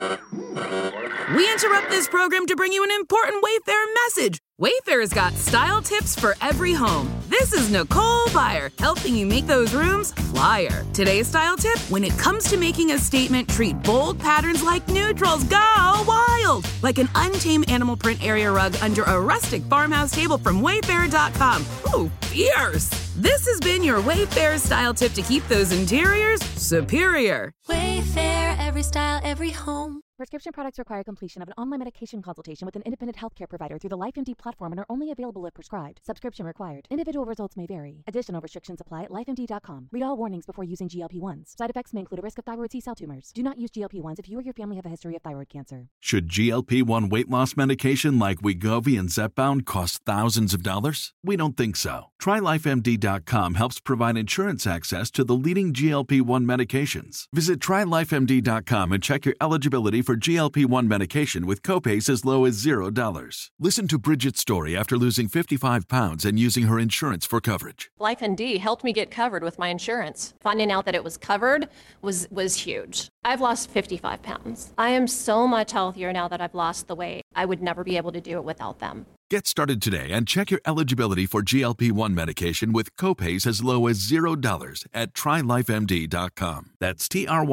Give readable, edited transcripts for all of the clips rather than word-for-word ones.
We interrupt this program to bring you an important Wayfair message. Wayfair's got style tips for every home. This is Nicole Byer, helping you make those rooms flyer. Today's style tip: when it comes to making a statement, treat bold patterns like neutrals. Go wild! Like an untamed animal print area rug under a rustic farmhouse table from Wayfair.com. Ooh, fierce! This has been your Wayfair style tip to keep those interiors superior. Wayfair, every style, every home. Prescription products require completion of an online medication consultation with an independent healthcare provider through the LifeMD platform and are only available if prescribed. Subscription required. Individual results may vary. Additional restrictions apply at lifemd.com. Read all warnings before using GLP-1s. Side effects may include a risk of thyroid C-cell tumors. Do not use GLP-1s if you or your family have a history of thyroid cancer. Should GLP-1 weight loss medication like Wegovy and Zepbound cost thousands of dollars? We don't think so. TryLifeMD.com helps provide insurance access to the leading GLP-1 medications. Visit TryLifeMD.com and check your eligibility for GLP-1 medication with copays as low as $0. Listen to Bridget's story after losing 55 pounds and using her insurance for coverage. LifeMD helped me get covered with my insurance. Finding out that it was covered was huge. I've lost 55 pounds. I am so much healthier now that I've lost the weight. I would never be able to do it without them. Get started today and check your eligibility for GLP-1 medication with copays as low as $0 at TryLifeMD.com. That's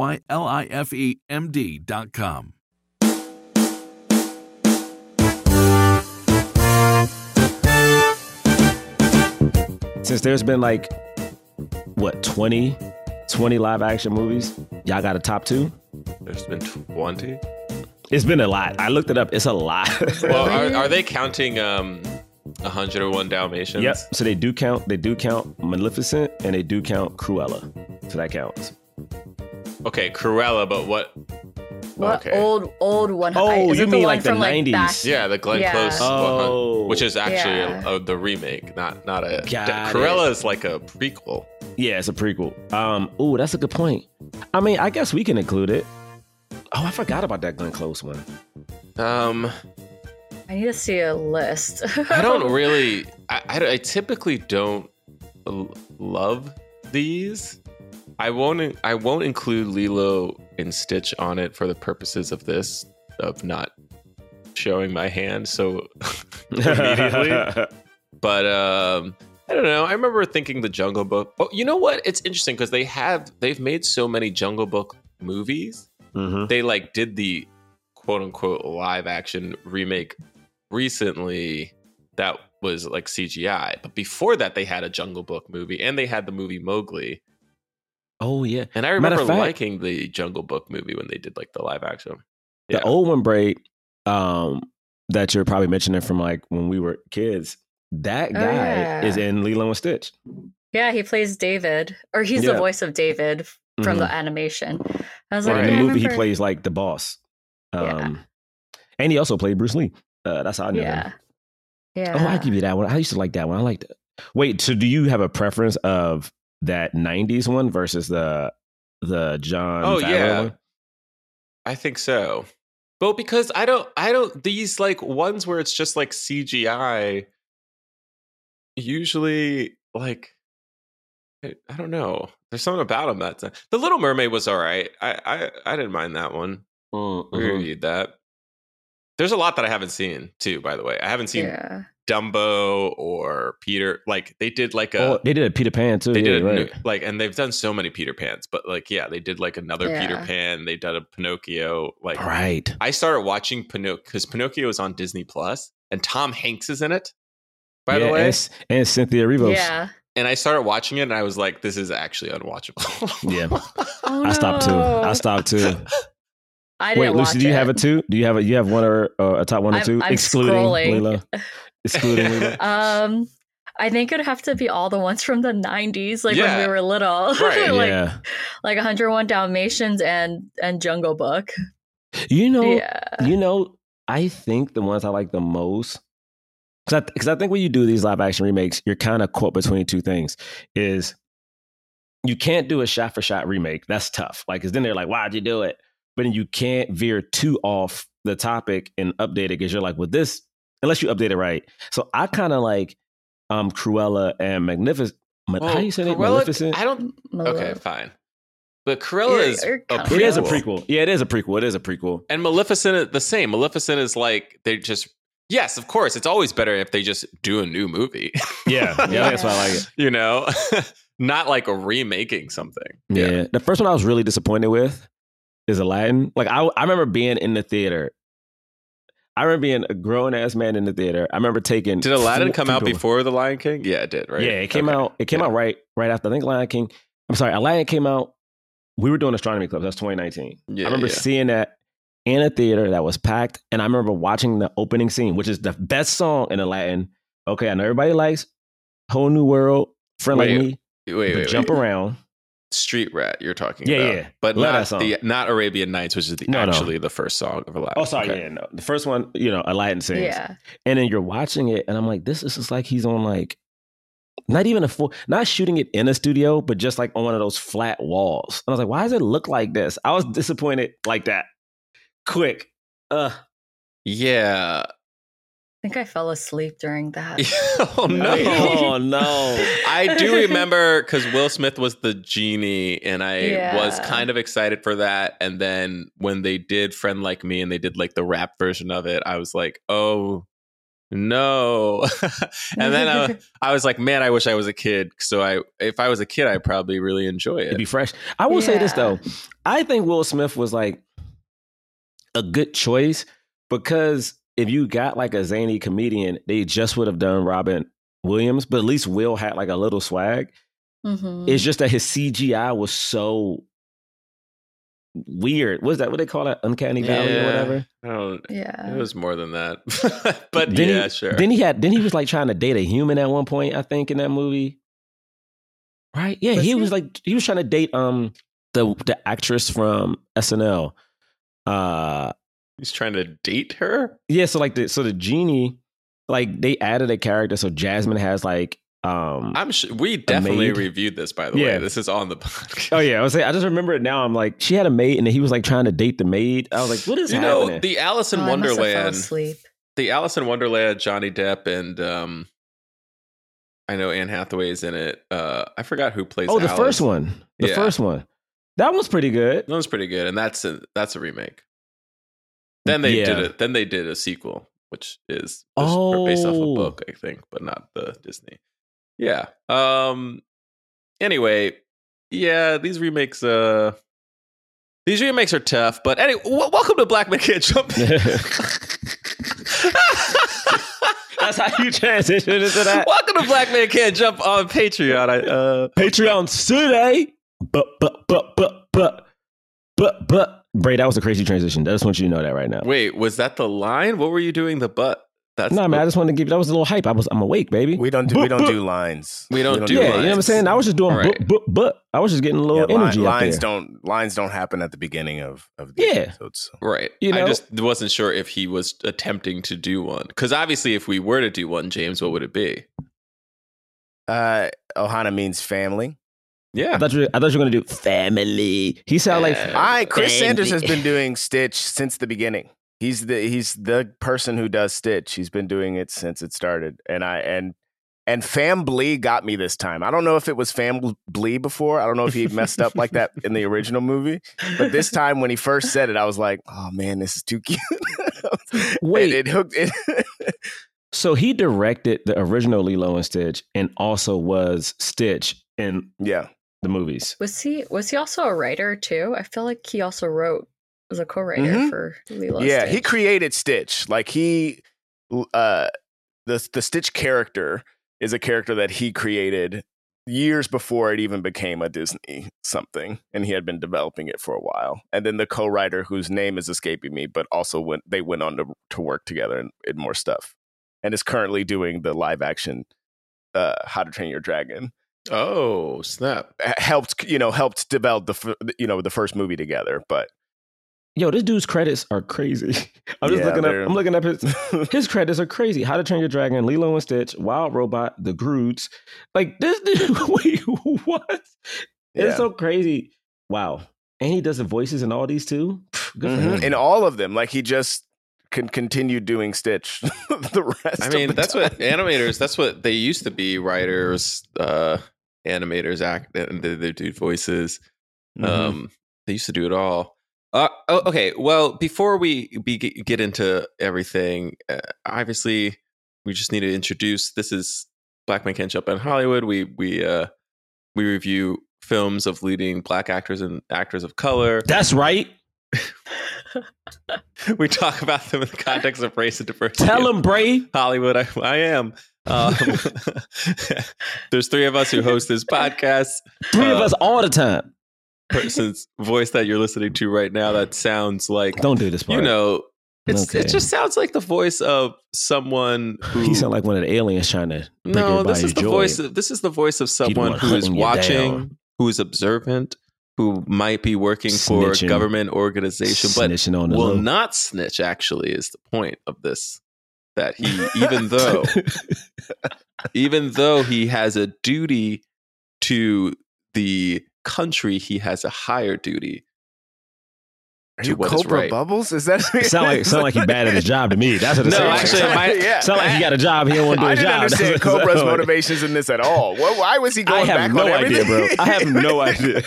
TryLifeMD.com. Since there's been 20 live action movies, y'all got a top two? There's been 20? It's been a lot. I looked it up. It's a lot. Well, are they counting 101 Dalmatians? Yep. So they do count Maleficent and they do count Cruella. So that counts. Okay, Cruella, but what? What okay. old one? Oh, is you it mean the like the one from, 90s? Back? Yeah, the Glenn Close 100, which is actually the remake, not a. Cruella is like a prequel. Yeah, it's a prequel. Ooh, that's a good point. I mean, I guess we can include it. Oh, I forgot about that Glenn Close one. I need to see a list. I don't really. I typically don't love these. I won't include Lilo and Stitch on it for the purposes of this, of not showing my hand so immediately. But I don't know. I remember thinking the Jungle Book. Oh, you know what? It's interesting because they've made so many Jungle Book movies. Mm-hmm. They did the quote unquote live action remake recently that was like CGI. But before that, they had a Jungle Book movie and they had the movie Mowgli. Oh, yeah. And I remember liking the Jungle Book movie when they did the live action. Yeah. The old one, Braid, that you're probably mentioning from when we were kids, that guy is in Lilo and Stitch. Yeah, he plays David, or he's the voice of David from the animation. I was like, in the movie, he plays the boss. And he also played Bruce Lee. That's how I knew him. Yeah. Oh, I give you that one. I used to like that one. I liked it. Wait, so do you have a preference of that 90s one versus the John Favreau one? I think so. But because I don't these ones where it's just CGI usually I don't know. There's something about them that's The Little Mermaid was all right. I didn't mind that one. Mm-hmm. We reviewed that. There's a lot that I haven't seen too, by the way. I haven't seen Dumbo or Peter. They did they did a Peter Pan too. They did right. and they've done so many Peter Pans, but they did another Peter Pan. They did a Pinocchio. Right. I started watching Pinocchio because Pinocchio is on Disney Plus and Tom Hanks is in it. By the way, and Cynthia Erivo. Yeah. And I started watching it and I was like, this is actually unwatchable. Yeah. I stopped too. I didn't Wait, Lucy, do you have a two? Do you have one or a top one or two? I'm excluding scrolling. Lilo? Excluding Lilo? I think it'd have to be all the ones from the 90s, when we were little. Right. Like 101 Dalmatians and Jungle Book. You know, I think the ones I like the most, because I think when you do these live action remakes, you're kind of caught between two things. Is you can't do a shot for shot remake. That's tough. Because then they're like, why'd you do it? But then you can't veer too off the topic and update it because you're like, well, this, unless you update it right. So I kind of like Cruella and Magnificent. How do you say it? Maleficent? I don't. Okay, fine. But Cruella is a prequel. It is a prequel. Yeah, it is a prequel. It is a prequel. And Maleficent, the same. Maleficent is like, they just, yes, of course, it's always better if they just do a new movie. Yeah, that's why I like it. You know, not like a remaking something. Yeah. The first one I was really disappointed with is Aladdin. Like, I remember being in the theater. I remember being a grown-ass man in the theater. I remember taking... Did Aladdin come out before The Lion King? Yeah, it did, right? Yeah, it came out. It came out right after, I think, Lion King. I'm sorry, Aladdin came out. We were doing Astronomy Club. That's 2019. I remember seeing that in a theater that was packed, and I remember watching the opening scene, which is the best song in Aladdin. Okay, I know everybody likes Whole New World, Friend Like Me. Wait. Jump Around. Street Rat, you're talking about. Yeah. But not Arabian Nights, which is actually the first song of Aladdin. Oh, sorry, no. The first one, Aladdin sings. Yeah. And then you're watching it, and I'm like, this is just like he's on like, not shooting it in a studio, but just like on one of those flat walls. And I was like, why does it look like this? I was disappointed like that. Quick. Yeah. I think I fell asleep during that. Oh, no. Oh, no. I do remember because Will Smith was the genie, and I was kind of excited for that. And then when they did Friend Like Me and they did like the rap version of it, I was like, oh, no. And then I was like, man, I wish I was a kid. So if I was a kid, I'd probably really enjoy it. It'd be fresh. I will say this, though. I think Will Smith was like a good choice because if you got like a zany comedian, they just would have done Robin Williams, but at least Will had like a little swag. Mm-hmm. It's just that his CGI was so weird. What they call that? Uncanny Valley or whatever? It was more than that. But sure. Then he was like trying to date a human at one point, I think, in that movie. Right? Yeah, he was trying to date the actress from SNL. He's trying to date her? Yeah, so the genie, like they added a character, so Jasmine has like I'm sure we definitely reviewed this, by the way. This is on the podcast. Oh yeah, I just remember it now. I'm like, she had a maid, and then he was like trying to date the maid. I was like, what is happening? The Alice in Wonderland. The Alice in Wonderland, Johnny Depp, and I know Anne Hathaway's in it. I forgot who plays. Oh, the first one. The first one. That was pretty good. That was pretty good, and that's a remake. Then they did it. Then they did a sequel, which is based off a book, I think, but not the Disney. Yeah. Anyway, these remakes are tough. But anyway, welcome to Black Men Can't Jump. That's how you transition into that. Welcome to Black Men Can't Jump on Patreon. Patreon today. But. Bray, that was a crazy transition. I just want you to know that right now. Wait, was that the line? What were you doing? The butt? Man, I just wanted to give you, that was a little hype. I'm awake, baby. We don't do lines. We don't do lines. You know what I'm saying? I was just doing but I was just getting a little energy lines out there. Lines don't happen at the beginning of the episodes. So. Right. I just wasn't sure if he was attempting to do one. Because obviously if we were to do one, James, what would it be? Ohana means family. Yeah, I thought you were going to do family. He sounded like Chris Sanders has been doing Stitch since the beginning. He's the person who does Stitch. He's been doing it since it started, and Fambly got me this time. I don't know if it was Fambly before. I don't know if he messed up like that in the original movie, but this time when he first said it, I was like, oh man, this is too cute. Wait, it hooked it. So he directed the original Lilo and Stitch, and also was Stitch in the movies. Was he also a writer too? I feel like he also was a co-writer for Lilo. Yeah, Stitch. he created Stitch. Like the Stitch character is a character that he created years before it even became a Disney something, and he had been developing it for a while. And then the co-writer, whose name is escaping me, but also they went on to work together in more stuff, and is currently doing the live action How to Train Your Dragon. Oh, snap. Helped develop the first movie together, but this dude's credits are crazy. I'm looking up his credits are crazy. How to Train Your Dragon, Lilo and Stitch, Wild Robot, The Groots. Like this dude, wait, what? It's so crazy. Wow. And he does the voices in all these too? Good for him. In all of them. Like he just can continue doing Stitch the rest of the time. What animators, that's what they used to be, writers, animators, act, and they do voices. They used to do it all. Okay. Well, before we get into everything, obviously, we just need to introduce. This is Black Men Can't Jump in Hollywood. We review films of leading Black actors and actors of color. That's right. We talk about them in the context of race and diversity. Tell them, Bray. Hollywood. I am. There's three of us who host this podcast. Three of us all the time. Person's voice that you're listening to right now, that sounds like, don't do this part. It just sounds like the voice of someone who... He sounds like one of the aliens trying to this is the voice of someone who is watching, who is observant, who might be working for a government organization, but will not snitch, actually, is the point of this. That he, even though he has a duty to the country, he has a higher duty. Are you Cobra Bubbles? Is that sound like he's bad at his job to me? That's what it sounds like. Sound like he got a job. He don't want to do his job. I didn't understand Cobra's motivations in this at all. Why was he going back on everything? I have no idea,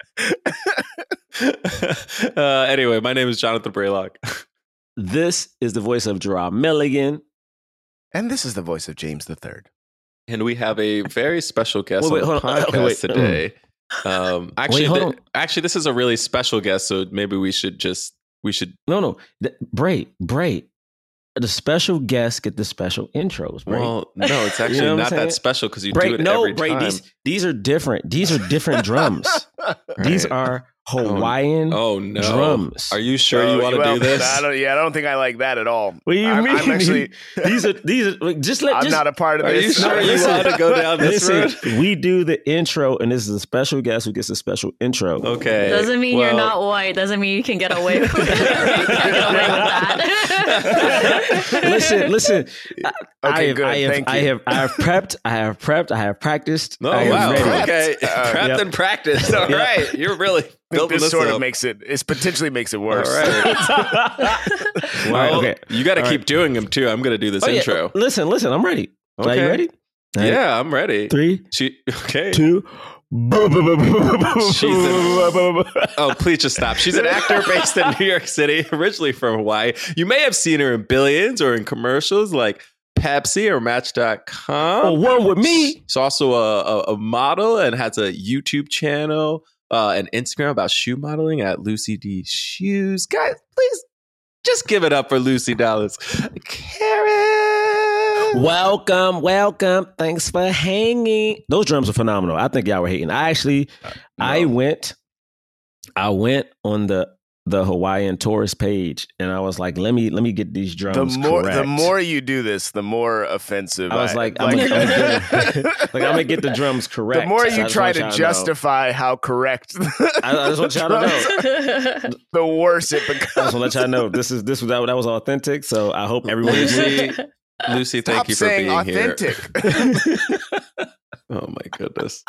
bro. Anyway, my name is Jonathan Braylock. This is the voice of Gerard Milligan. And this is the voice of James III. And we have a very special guest on the podcast today. Actually, this is a really special guest, so maybe we should. No. Bray. The special guests get the special intros, Bray. Well, no, it's actually not that special because you do it every time. These are different. These are different drums. Right. These are Hawaiian drums. Are you sure you want to do this? I don't think I like that at all. What do you mean? I'm actually, these are I'm not a part of this. Are you sure you want to go down this road? We do the intro, and this is a special guest who gets a special intro. Okay. Doesn't mean you're not white. Doesn't mean you can get away with that. Listen. Okay, good. Thank you. I have prepped. I have practiced. Oh, wow. Okay. Prepped and practiced. All right. You're really building this sort of potentially makes it worse. All right. Well, okay. You got to keep doing them too. I'm going to do this intro. Yeah. Listen. I'm ready. Okay. Are you ready? Yeah, I'm ready. 3, okay. 2. Oh, please just stop. She's an actor based in New York City, originally from Hawaii. You may have seen her in Billions or in commercials like Pepsi or Match.com. Oh, one with me. She's also a model and has a YouTube channel and Instagram about shoe modeling at Lucy D Shoes. Guys, please just give it up for Lucy Dallas. Karen. Welcome. Thanks for hanging. Those drums are phenomenal. I think y'all were hating. I went on the Hawaiian tourist page, and I was like, let me get these drums correct. The more you do this, the more offensive. I was I'm gonna get the drums correct. The more you try to justify how correct, I just want y'all to know, the worse it becomes. I just want to let y'all know that was authentic. So I hope everyone Lucy, thank you for being authentic. Here. Oh my goodness.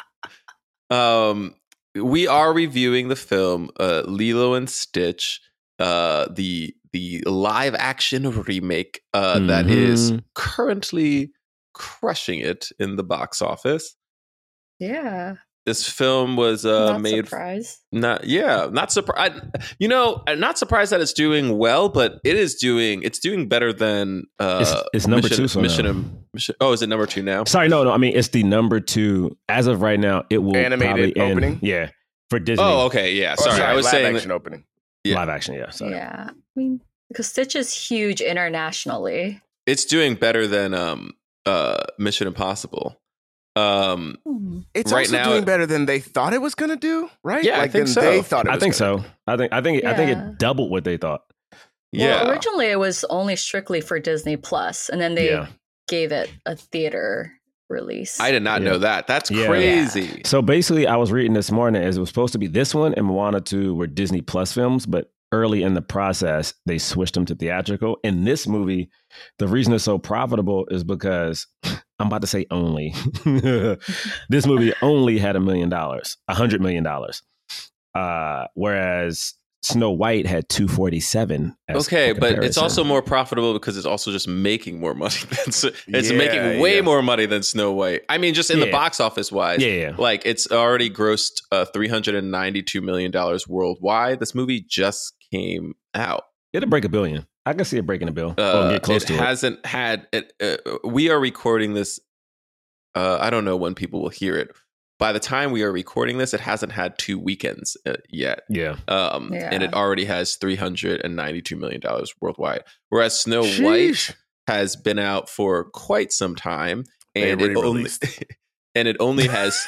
We are reviewing the film Lilo and Stitch, the live action remake that is currently crushing it in the box office. Yeah. This film was made. Surprised. Not surprised. Not surprised that it's doing well, but it's doing better than. It's number 2. So Mission. Oh, is it number 2 now? Sorry, no. I mean, it's the number 2 as of right now. It will animated opening. Yeah, for Disney. Oh, okay. Yeah. Sorry, I was saying live action opening. Yeah. Live action. Yeah. Sorry. Yeah. I mean, because Stitch is huge internationally. It's doing better than Mission Impossible. It's right also now doing better than they thought it was going to do, right? Yeah, I think so. They thought it was I think so. I think it doubled what they thought. Yeah. Well, originally it was only strictly for Disney Plus, and then they gave it a theater release. I did not know that. That's crazy. Yeah. So basically, I was reading this morning as it was supposed to be this one and Moana 2 were Disney Plus films, but early in the process, they switched them to theatrical. In this movie, the reason it's so profitable is because I'm about to say only. This movie only had $100 million. Whereas Snow White had 247. Okay, but it's also more profitable because it's also just making more money. It's making way more money than Snow White. I mean, just in the box office wise. Yeah. Like, it's already grossed $392 million worldwide. This movie just came out. It'll break $1 billion. I can see it breaking $1 billion. Or get close to it. Hasn't had it. We are recording this. I don't know when people will hear it. By the time we are recording this, it hasn't had 2 weekends yet. Yeah. And it already has $392 million worldwide. Whereas Snow White has been out for quite some time, and it only has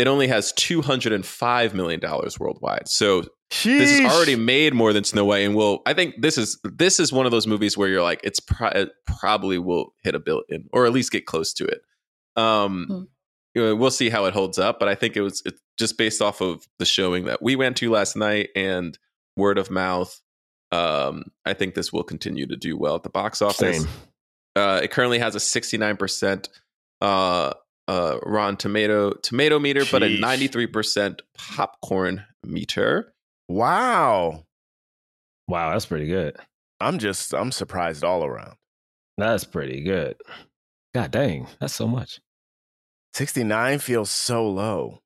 $205 million worldwide. So this has already made more than Snow White, and I think this is one of those movies where you're like, it probably will hit $1 billion or at least get close to it. We'll see how it holds up, but I think it's just based off of the showing that we went to last night and word of mouth. I think this will continue to do well at the box office. It currently has a 69% Rotten Tomato meter, but a 93% popcorn meter. Wow, that's pretty good. I'm surprised all around. That's pretty good. God dang, that's so much. 69 feels so low.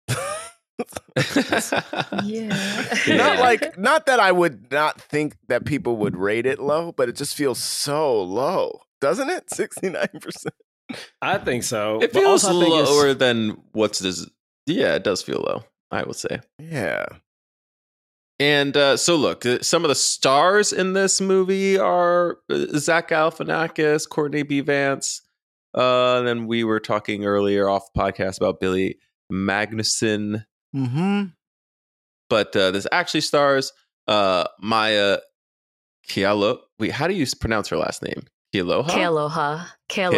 Yeah. Not that I would not think that people would rate it low, but it just feels so low, doesn't it? 69%. I think so. It feels lower than what's this. Yeah, it does feel low, I would say. Yeah. And so look, some of the stars in this movie are Zach Galifianakis, Courtney B. Vance. Then we were talking earlier off the podcast about Billy Magnuson. Mm-hmm. But this actually stars Maya Kealoha. Wait, how do you pronounce her last name? Kealoha?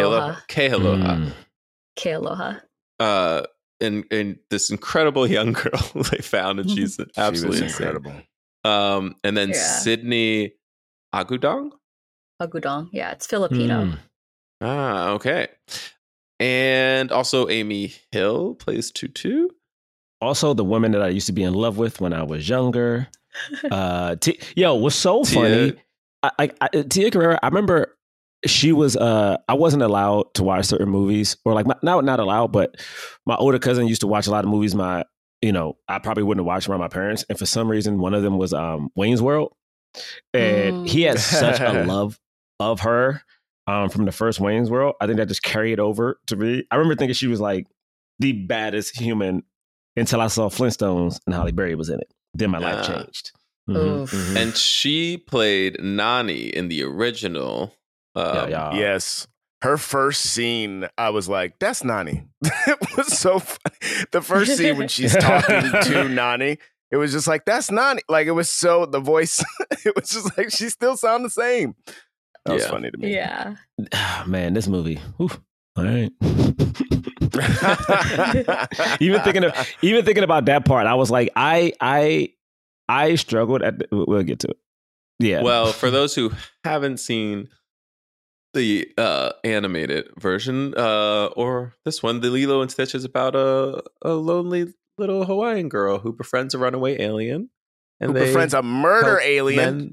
Kealoha. And this incredible young girl they found, and she's absolutely incredible. And then Sydney Agudong? Agudong, yeah, it's Filipino. Okay. And also Amy Hill plays Tutu. Also the woman that I used to be in love with when I was younger. What's so funny, Tia Carrere, I remember she was, I wasn't allowed to watch certain movies, or like not allowed, but my older cousin used to watch a lot of movies I probably wouldn't have watched around my parents. And for some reason, one of them was Wayne's World. And he had such a love of her. From the first Wayne's World. I think that just carried over to me. I remember thinking she was like the baddest human until I saw Flintstones and Halle Berry was in it. Then my life changed. Mm-hmm. And she played Nani in the original. Yes. Her first scene, I was like, that's Nani. It was so funny. The first scene when she's talking to Nani, it was just like, that's Nani. Like, it was so, the voice, it was just like, she still sound the same. That was funny to me. Yeah. Man, this movie. Oof. All right. even thinking about that part, I was like, I struggled we'll get to it. Yeah. Well, for those who haven't seen the animated version, or this one, the Lilo and Stitch is about a lonely little Hawaiian girl who befriends a runaway alien. And who befriends a murder alien.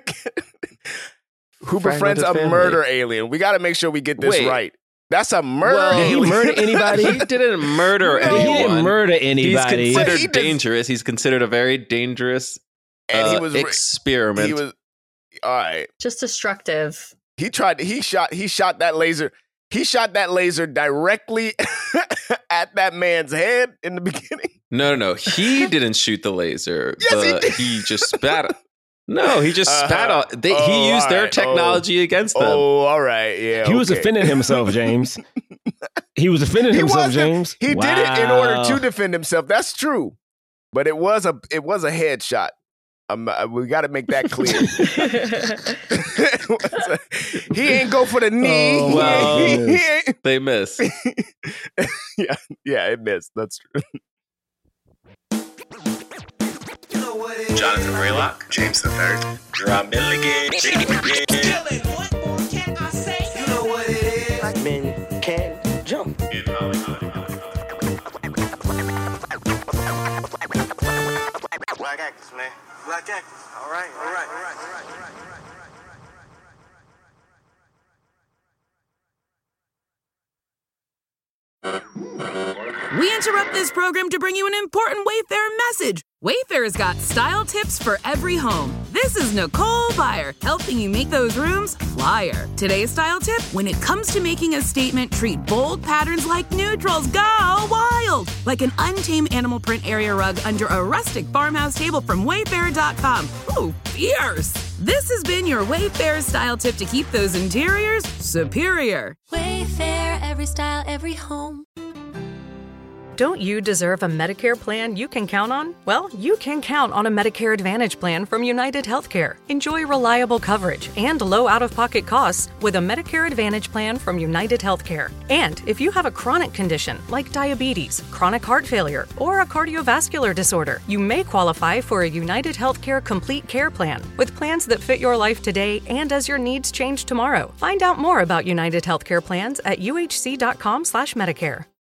Who befriends a murder alien? We got to make sure we get this right. That's a murder alien. Did he murder anybody? He didn't murder anyone. He didn't murder anybody. He's considered dangerous. He's considered a very dangerous experiment. He was all right. Just destructive. He shot that laser. He shot that laser directly at that man's head in the beginning. No. He didn't shoot the laser. Yes, he did. He just spat it. No, he just spat on. He used their technology against them. Oh, all right. Yeah. He was defending himself, James. He was defending himself, James. He did it in order to defend himself. That's true. But it was a headshot. We got to make that clear. He ain't go for the knee. Oh, well, they missed. Yeah, it missed. That's true. Jonathan Raylock, James III, Rob Milligan. What more can I say? You know what it is. Black men can't jump. In Hollywood. Black actors, man. Black actors. All right. We interrupt this program to bring you an important Wayfair message. Wayfair's got style tips for every home. This is Nicole Byer, helping you make those rooms flyer. Today's style tip: when it comes to making a statement, treat bold patterns like neutrals. Go wild! Like an untamed animal print area rug under a rustic farmhouse table from Wayfair.com. Ooh, fierce! This has been your Wayfair style tip to keep those interiors superior. Wayfair, every style, every home. Don't you deserve a Medicare plan you can count on? Well, you can count on a Medicare Advantage plan from United Healthcare. Enjoy reliable coverage and low out-of-pocket costs with a Medicare Advantage plan from United Healthcare. And if you have a chronic condition like diabetes, chronic heart failure, or a cardiovascular disorder, you may qualify for a United Healthcare Complete Care Plan with plans that fit your life today and as your needs change tomorrow. Find out more about United Healthcare plans at uhc.com/Medicare.